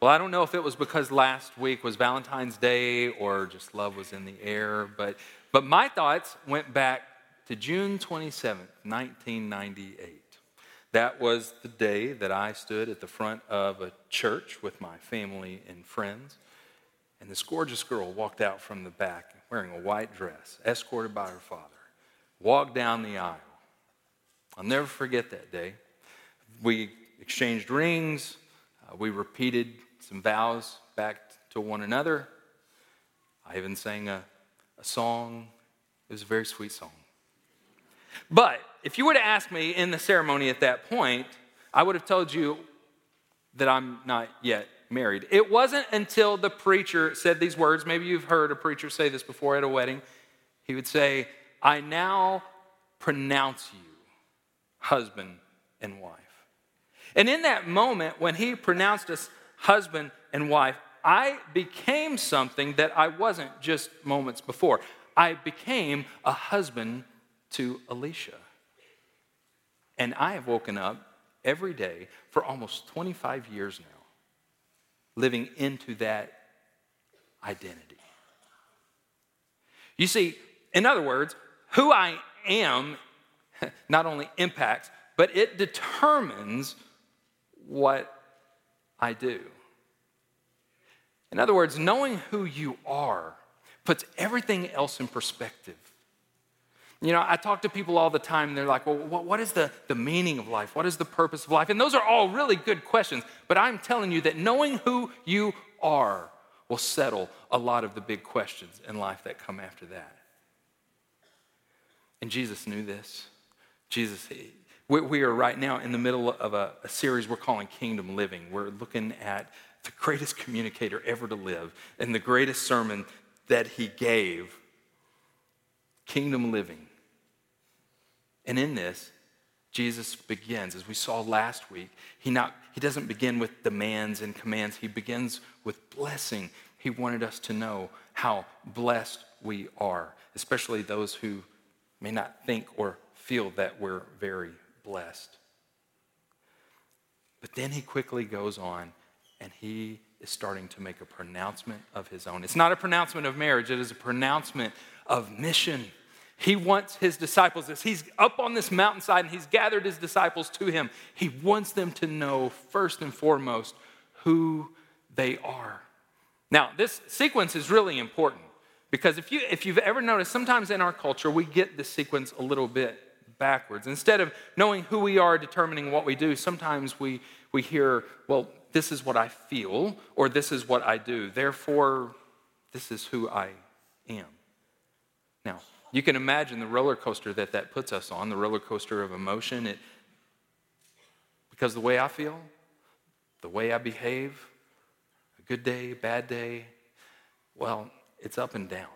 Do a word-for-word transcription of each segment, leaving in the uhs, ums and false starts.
Well, I don't know if it was because last week was Valentine's Day or just love was in the air, but, but my thoughts went back to June twenty-seventh, nineteen ninety-eight. That was the day that I stood at the front of a church with my family and friends, and this gorgeous girl walked out from the back wearing a white dress, escorted by her father, walked down the aisle. I'll never forget that day. We exchanged rings. Uh, we repeated some vows back to one another. I even sang a, a song. It was a very sweet song. But if you were to ask me in the ceremony at that point, I would have told you that I'm not yet married. It wasn't until the preacher said these words. Maybe you've heard a preacher say this before at a wedding. He would say, "I now pronounce you husband and wife." And in that moment, when he pronounced us husband and wife, I became something that I wasn't just moments before. I became a husband to Alicia. And I have woken up every day for almost twenty-five years now, living into that identity. You see, in other words, who I am not only impacts, but it determines what I do. In other words, knowing who you are puts everything else in perspective. You know, I talk to people all the time, and they're like, well, what is the, the meaning of life? What is the purpose of life? And those are all really good questions, but I'm telling you that knowing who you are will settle a lot of the big questions in life that come after that. And Jesus knew this. Jesus, we, we are right now in the middle of a, a series we're calling Kingdom Living. We're looking at the greatest communicator ever to live and the greatest sermon that he gave, Kingdom Living. And in this, Jesus begins, as we saw last week, he not he doesn't begin with demands and commands. He begins with blessing. He wanted us to know how blessed we are, especially those who may not think or feel that we're very blessed. But then he quickly goes on, and he is starting to make a pronouncement of his own. It's not a pronouncement of marriage. It is a pronouncement of mission. He wants his disciples, as he's up on this mountainside and he's gathered his disciples to him, he wants them to know first and foremost who they are. Now, this sequence is really important because if, you, if you've ever noticed, sometimes in our culture we get this sequence a little bit backwards. Instead of knowing who we are, determining what we do, sometimes we, we hear, well, this is what I feel, or this is what I do. Therefore, this is who I am. Now, you can imagine the roller coaster that that puts us on, the roller coaster of emotion. It, because the way I feel, the way I behave, a good day, bad day, well, it's up and down.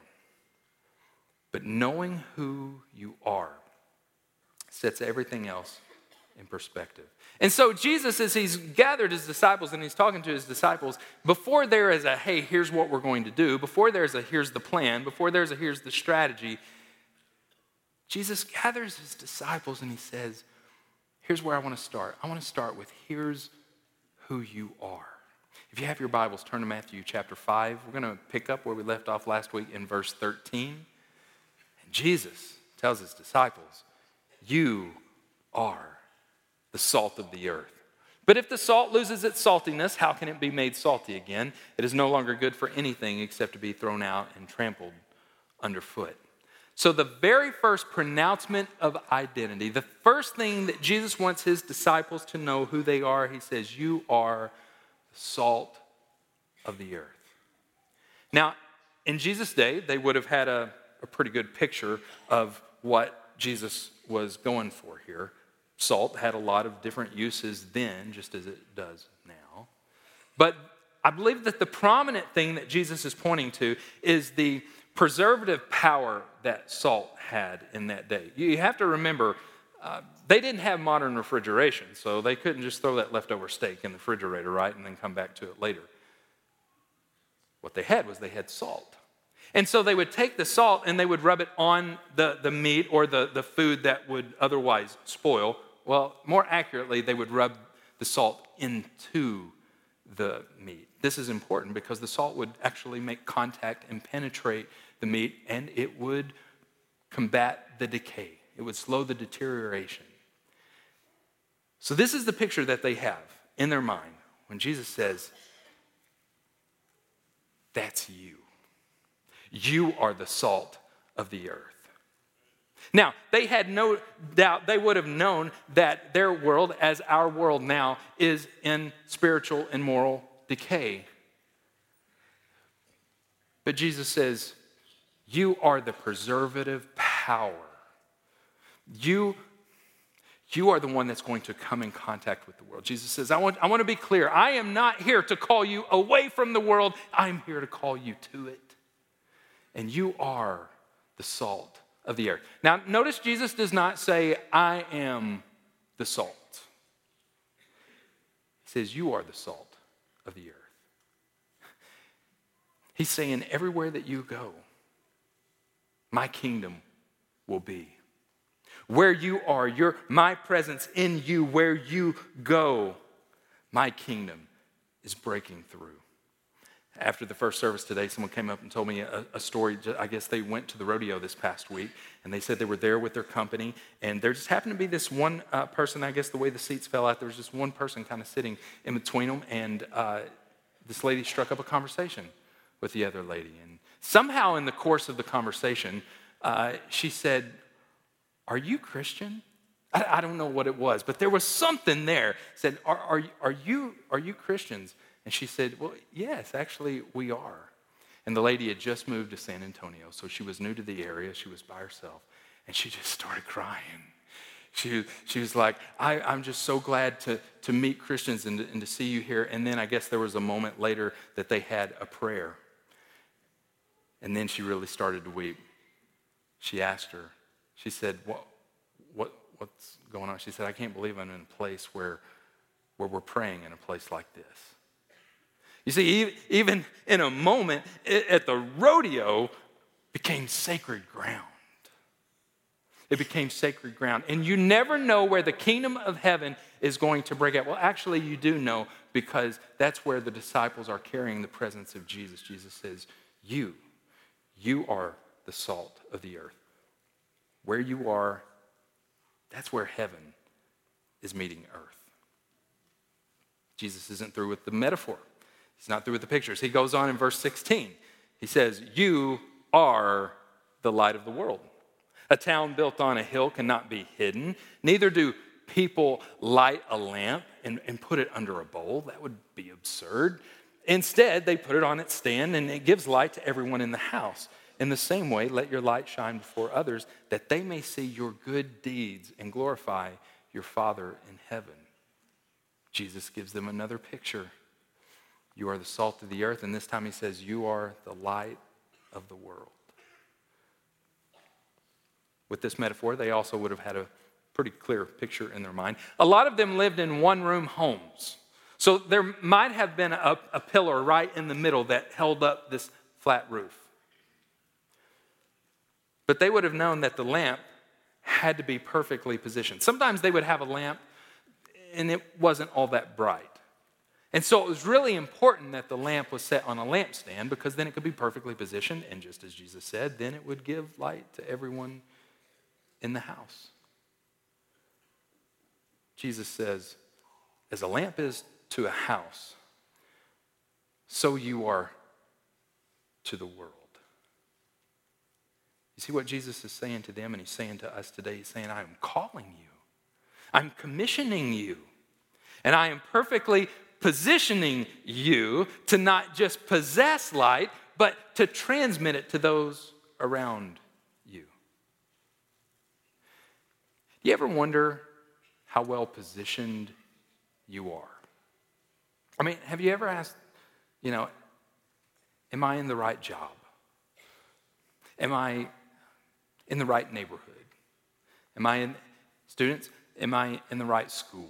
But knowing who you are sets everything else in perspective. And so Jesus, as he's gathered his disciples and he's talking to his disciples, before there is a, hey, here's what we're going to do, before there's a, here's the plan, before there's a, here's the strategy, Jesus gathers his disciples and he says, here's where I want to start. I want to start with here's who you are. If you have your Bibles, turn to Matthew chapter five. We're going to pick up where we left off last week in verse thirteen. And Jesus tells his disciples, you are the salt of the earth. But if the salt loses its saltiness, how can it be made salty again? It is no longer good for anything except to be thrown out and trampled underfoot. So the very first pronouncement of identity, the first thing that Jesus wants his disciples to know who they are, he says, you are the salt of the earth. Now, in Jesus' day, they would have had a, a pretty good picture of what Jesus was going for here. Salt had a lot of different uses then, just as it does now. But I believe that the prominent thing that Jesus is pointing to is the preservative power that salt had in that day. You have to remember, uh, they didn't have modern refrigeration, so they couldn't just throw that leftover steak in the refrigerator, right, and then come back to it later. What they had was they had salt. And so they would take the salt and they would rub it on the, the meat or the, the food that would otherwise spoil. Well, more accurately, they would rub the salt into the meat. This is important because the salt would actually make contact and penetrate the meat, and it would combat the decay. It would slow the deterioration. So this is the picture that they have in their mind when Jesus says, that's you. You are the salt of the earth. Now, they had no doubt, they would have known that their world, as our world now, is in spiritual and moral decay. But Jesus says, you are the preservative power. You, you are the one that's going to come in contact with the world. Jesus says, I want, I want to be clear. I am not here to call you away from the world. I'm here to call you to it. And you are the salt of the earth. Now, notice Jesus does not say, I am the salt. He says, you are the salt of the earth. He's saying, everywhere that you go, my kingdom will be. Where you are, your, my presence in you, where you go, my kingdom is breaking through. After the first service today, someone came up and told me a, a story. I guess they went to the rodeo this past week, and they said they were there with their company, and there just happened to be this one uh, person. I guess the way the seats fell out, there was just one person kind of sitting in between them, and uh, this lady struck up a conversation with the other lady. And somehow in the course of the conversation, uh, she said, are you Christian? I, I don't know what it was, but there was something there. Said, are, are, are, you, are you Christians? And she said, well, yes, actually we are. And the lady had just moved to San Antonio, so she was new to the area. She was by herself, and she just started crying. She, she was like, I, I'm just so glad to, to meet Christians and to, and to see you here. And then I guess there was a moment later that they had a prayer. And then she really started to weep. She asked her, she said, what, what, what's going on? She said, I can't believe I'm in a place where, where we're praying in a place like this. You see, even in a moment at the rodeo became sacred ground. It became sacred ground. And you never know where the kingdom of heaven is going to break out. Well, actually, you do know, because that's where the disciples are carrying the presence of Jesus. Jesus says, you, you are the salt of the earth. Where you are, that's where heaven is meeting earth. Jesus isn't through with the metaphor. He's not through with the pictures. He goes on in verse sixteen. He says, you are the light of the world. A town built on a hill cannot be hidden. Neither do people light a lamp and, and put it under a bowl. That would be absurd. Instead, they put it on its stand, and it gives light to everyone in the house. In the same way, let your light shine before others, that they may see your good deeds and glorify your Father in heaven. Jesus gives them another picture. You are the salt of the earth, and this time he says, you are the light of the world. With this metaphor, they also would have had a pretty clear picture in their mind. A lot of them lived in one-room homes. So there might have been a, a pillar right in the middle that held up this flat roof. But they would have known that the lamp had to be perfectly positioned. Sometimes they would have a lamp and it wasn't all that bright. And so it was really important that the lamp was set on a lampstand, because then it could be perfectly positioned, and just as Jesus said, then it would give light to everyone in the house. Jesus says, as a lamp is to a house, so you are to the world. You see what Jesus is saying to them, and he's saying to us today? He's saying, I am calling you. I'm commissioning you. And I am perfectly positioning you to not just possess light, but to transmit it to those around you. Do you ever wonder how well positioned you are? I mean, have you ever asked, you know, am I in the right job? Am I in the right neighborhood? Am I in, students, am I in the right school?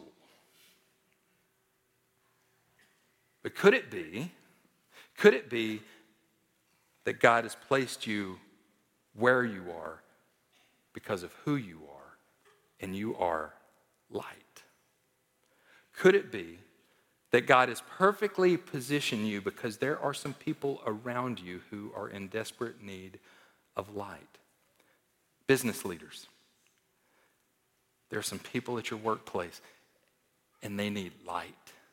But could it be, could it be that God has placed you where you are because of who you are, and you are light? Could it be that God has perfectly positioned you because there are some people around you who are in desperate need of light. Business leaders. There are some people at your workplace and they need light.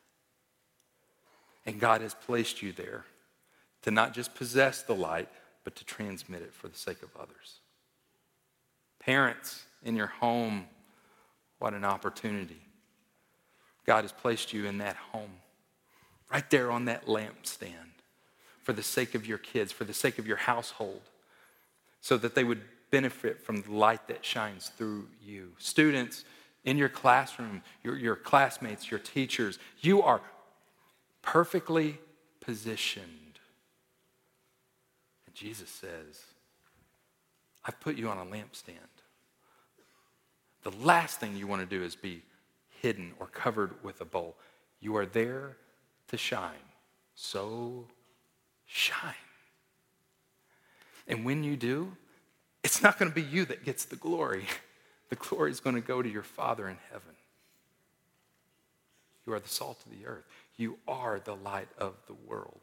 And God has placed you there to not just possess the light, but to transmit it for the sake of others. Parents in your home, what an opportunity. God has placed you in that home, right there on that lampstand, for the sake of your kids, for the sake of your household, so that they would benefit from the light that shines through you. Students in your classroom, your, your classmates, your teachers, you are perfectly positioned. And Jesus says, I've put you on a lampstand. The last thing you want to do is be hidden or covered with a bowl. You are there to shine. So shine. And when you do, it's not going to be you that gets the glory. The glory is going to go to your Father in heaven. You are the salt of the earth. You are the light of the world.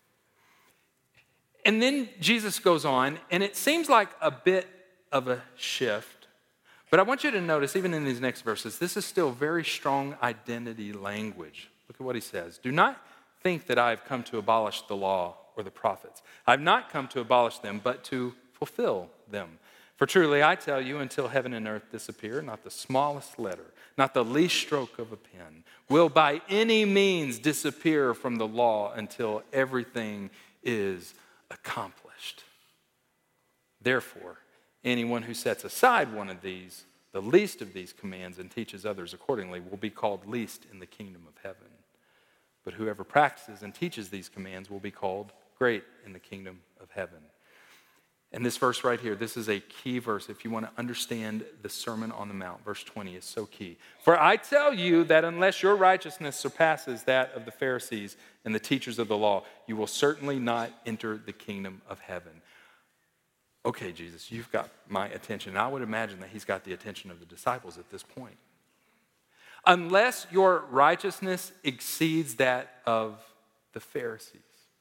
And then Jesus goes on, and it seems like a bit of a shift. But I want you to notice, even in these next verses, this is still very strong identity language. Look at what he says. Do not think that I have come to abolish the law or the prophets. I have not come to abolish them, but to fulfill them. For truly I tell you, until heaven and earth disappear, not the smallest letter, not the least stroke of a pen, will by any means disappear from the law until everything is accomplished. Therefore, anyone who sets aside one of these, the least of these commands, and teaches others accordingly, will be called least in the kingdom of heaven. But whoever practices and teaches these commands will be called great in the kingdom of heaven. And this verse right here, this is a key verse if you want to understand the Sermon on the Mount. Verse twenty is so key. For I tell you that unless your righteousness surpasses that of the Pharisees and the teachers of the law, you will certainly not enter the kingdom of heaven. Okay, Jesus, you've got my attention. And I would imagine that he's got the attention of the disciples at this point. Unless your righteousness exceeds that of the Pharisees.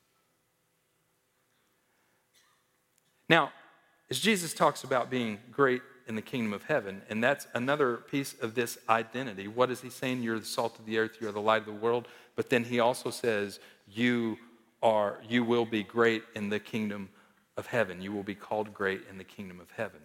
Now, as Jesus talks about being great in the kingdom of heaven, and that's another piece of this identity. What is he saying? You're the salt of the earth, you're the light of the world. But then he also says, you are, you will be great in the kingdom of heaven. You will be called great in the kingdom of heaven.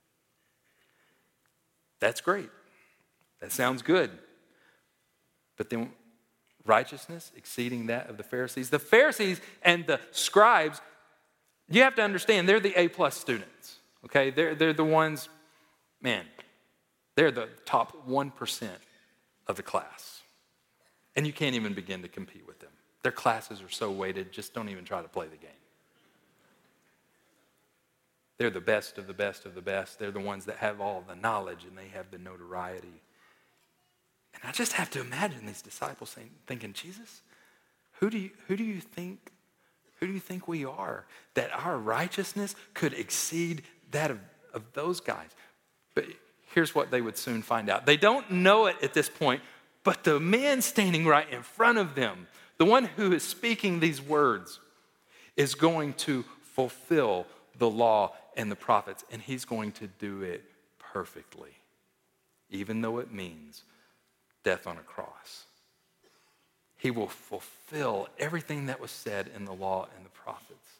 That's great. That sounds good. But then righteousness exceeding that of the Pharisees. The Pharisees and the scribes, you have to understand, they're the A-plus students, okay? They're, they're the ones, man, they're the top one percent of the class. And you can't even begin to compete with them. Their classes are so weighted, just don't even try to play the game. They're the best of the best of the best. They're the ones that have all the knowledge and they have the notoriety. And I just have to imagine these disciples saying, thinking, Jesus, who do you, who do you think Who do you think we are? That our righteousness could exceed that of, of those guys. But here's what they would soon find out. They don't know it at this point, but the man standing right in front of them, the one who is speaking these words, is going to fulfill the law and the prophets, and he's going to do it perfectly, even though it means death on a cross. He will fulfill everything that was said in the law and the prophets.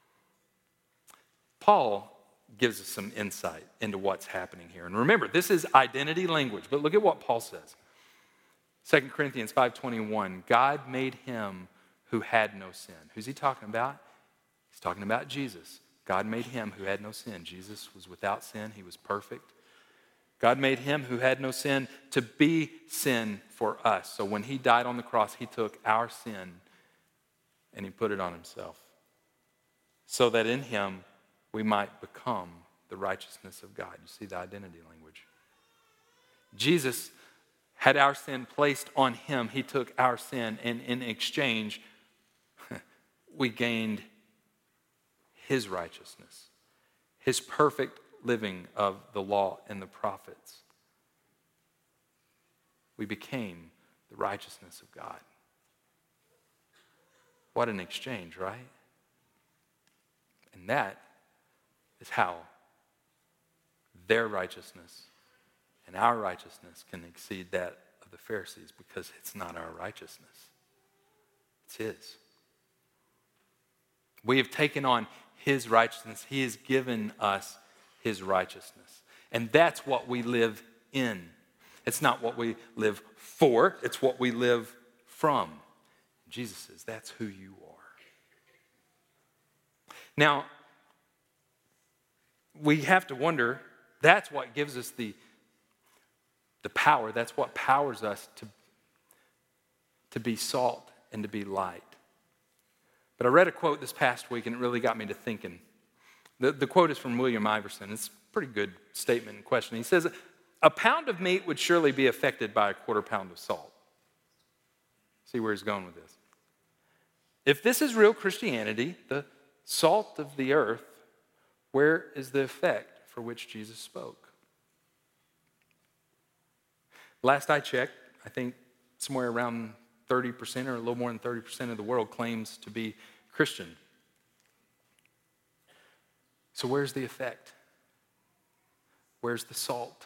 Paul gives us some insight into what's happening here. And remember, this is identity language, but look at what Paul says. Second Corinthians five twenty-one, God made him who had no sin. Who's he talking about? He's talking about Jesus. God made him who had no sin. Jesus was without sin. He was perfect. God made him who had no sin to be sin for us. So when he died on the cross, he took our sin and he put it on himself. So that in him we might become the righteousness of God. You see the identity language. Jesus had our sin placed on him. He took our sin, and in exchange, we gained his righteousness, his perfect living of the law and the prophets. We became the righteousness of God. What an exchange, right? And that is how their righteousness and our righteousness can exceed that of the Pharisees, because it's not our righteousness. It's his. We have taken on his righteousness. He has given us his righteousness. And that's what we live in. It's not what we live for, it's what we live from. Jesus says, that's who you are. Now, we have to wonder, that's what gives us the, the power. That's what powers us to, to be salt and to be light. But I read a quote this past week and it really got me to thinking. The, the quote is from William Iverson. It's a pretty good statement and question. He says, a pound of meat would surely be affected by a quarter pound of salt. See where he's going with this. If this is real Christianity, the salt of the earth, where is the effect for which Jesus spoke? Last I checked, I think somewhere around thirty percent or a little more than thirty percent of the world claims to be Christian. So where's the effect? Where's the salt?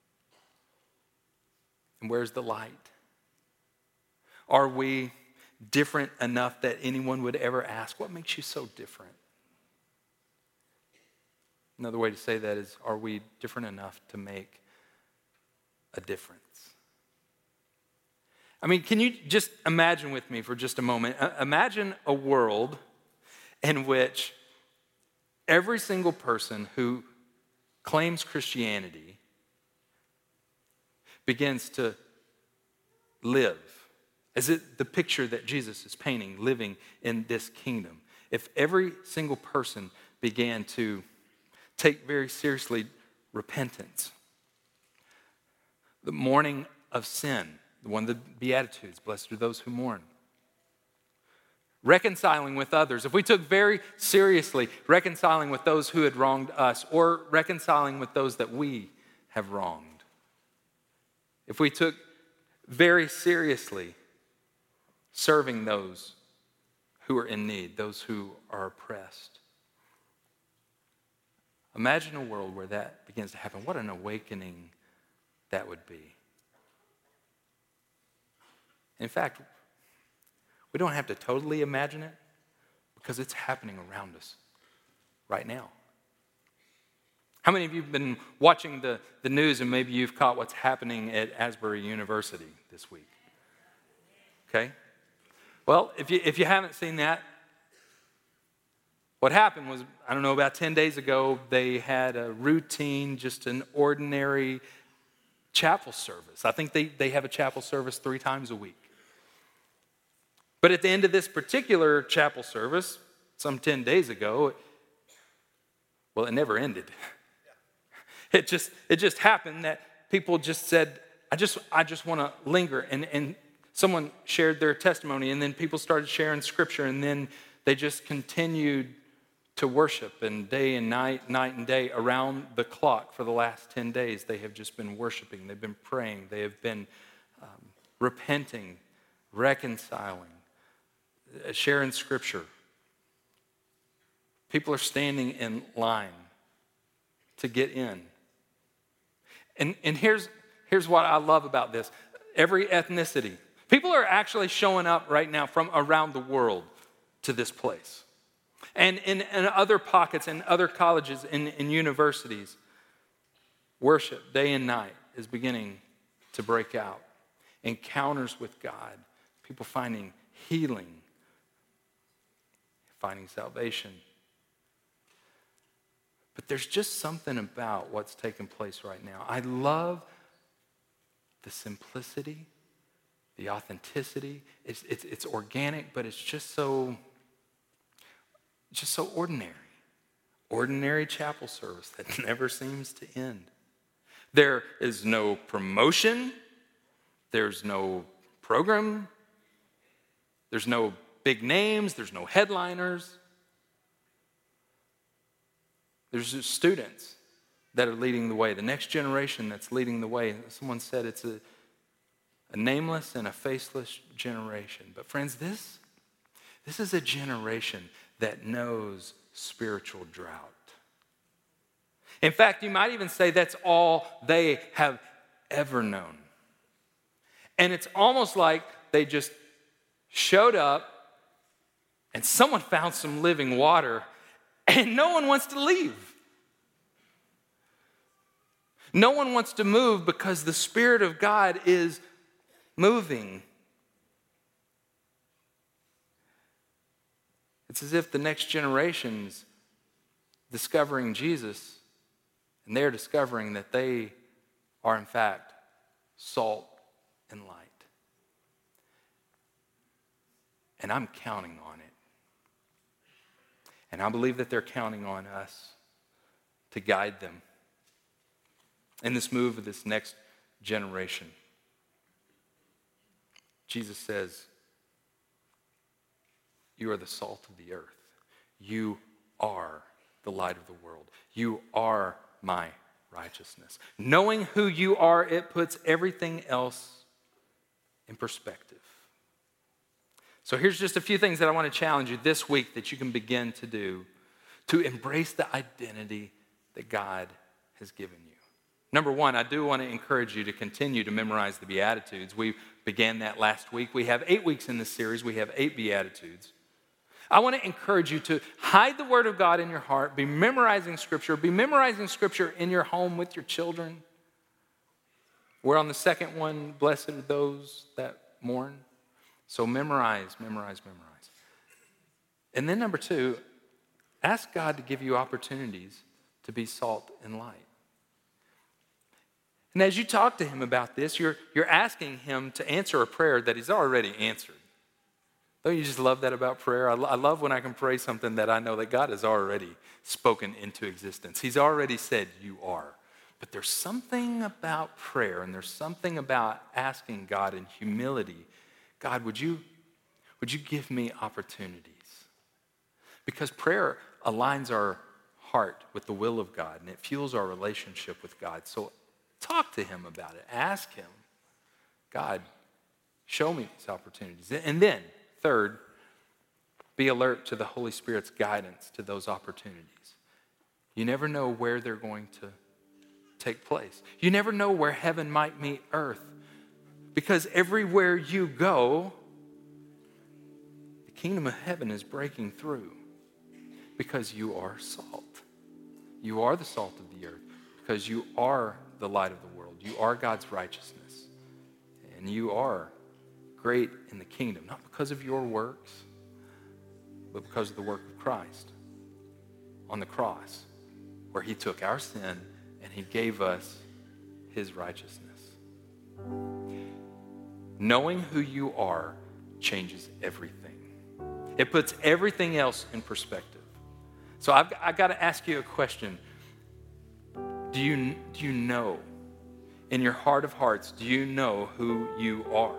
And where's the light? Are we different enough that anyone would ever ask, what makes you so different? Another way to say that is, are we different enough to make a difference? I mean, can you just imagine with me for just a moment? Uh, imagine a world in which every single person who claims Christianity begins to live. Is it the picture that Jesus is painting, living in this kingdom? If every single person began to take very seriously repentance, the mourning of sin, the one of the Beatitudes, blessed are those who mourn. Reconciling with others. If we took very seriously reconciling with those who had wronged us, or reconciling with those that we have wronged. If we took very seriously serving those who are in need, those who are oppressed. Imagine a world where that begins to happen. What an awakening that would be. In fact, we don't have to totally imagine it because it's happening around us right now. How many of you have been watching the, the news and maybe you've caught what's happening at Asbury University this week? Okay? Well, if you, if you haven't seen that, what happened was, I don't know, about ten days ago, they had a routine, just an ordinary chapel service. I think they, they have a chapel service three times a week. But at the end of this particular chapel service, some ten days ago, well, it never ended. It just it just happened that people just said, I just I just want to linger. And, and someone shared their testimony, and then people started sharing scripture, and then they just continued to worship. And day and night, night and day, around the clock for the last ten days, they have just been worshiping. They've been praying. They have been um, repenting, reconciling, sharing scripture. People are standing in line to get in. And, and here's, here's what I love about this. Every ethnicity. People are actually showing up right now from around the world to this place. And in, in other pockets, in other colleges, in, in universities, worship day and night is beginning to break out. Encounters with God. People finding healing. Finding salvation. But there's just something about what's taking place right now. I love the simplicity, the authenticity. It's, it's, it's organic, but it's just so, just so ordinary. Ordinary chapel service that never seems to end. There is no promotion. There's no program. There's no big names. There's no headliners. There's just students that are leading the way, the next generation that's leading the way. Someone said it's a, a nameless and a faceless generation. But friends, this, This is a generation that knows spiritual drought. In fact, you might even say that's all they have ever known. And it's almost like they just showed up and someone found some living water and no one wants to leave. No one wants to move because the Spirit of God is moving. It's as if the next generation's discovering Jesus, and they're discovering that they are, in fact, salt and light. And I'm counting on it. And I believe that they're counting on us to guide them in this move of this next generation. Jesus says, you are the salt of the earth. You are the light of the world. You are my righteousness. Knowing who you are, it puts everything else in perspective. So here's just a few things that I want to challenge you this week that you can begin to do to embrace the identity that God has given you. Number one, I do want to encourage you to continue to memorize the Beatitudes. We began that last week. We have eight weeks in this series. We have eight Beatitudes. I want to encourage you to hide the Word of God in your heart, be memorizing Scripture, be memorizing Scripture in your home with your children. We're on the second one, blessed are those that mourn. So memorize, memorize, memorize. And then number two, ask God to give you opportunities to be salt and light. And as you talk to him about this, you're, you're asking him to answer a prayer that he's already answered. Don't you just love that about prayer? I, I love when I can pray something that I know that God has already spoken into existence. He's already said, you are. But there's something about prayer, and there's something about asking God in humility, God, would you, would you give me opportunities? Because prayer aligns our heart with the will of God, and it fuels our relationship with God. So talk to him about it. Ask him, God, show me these opportunities. And then, third, be alert to the Holy Spirit's guidance to those opportunities. You never know where they're going to take place. You never know where heaven might meet earth. Because everywhere you go, the kingdom of heaven is breaking through. Because you are salt. You are the salt of the earth. Because you are the light of the world. You are God's righteousness. And you are great in the kingdom. Not because of your works, but because of the work of Christ on the cross, where he took our sin and he gave us his righteousness. Knowing who you are changes everything. It puts everything else in perspective. So I've, I've got to ask you a question. Do you, do you know, in your heart of hearts, do you know who you are?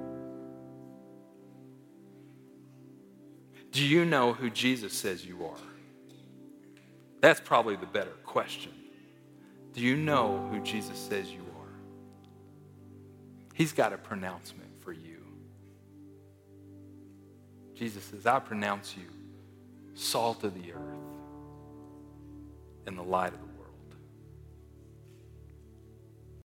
Do you know who Jesus says you are? That's probably the better question. Do you know who Jesus says you are? He's got a pronouncement for you. Jesus says, I pronounce you salt of the earth and the light of the world.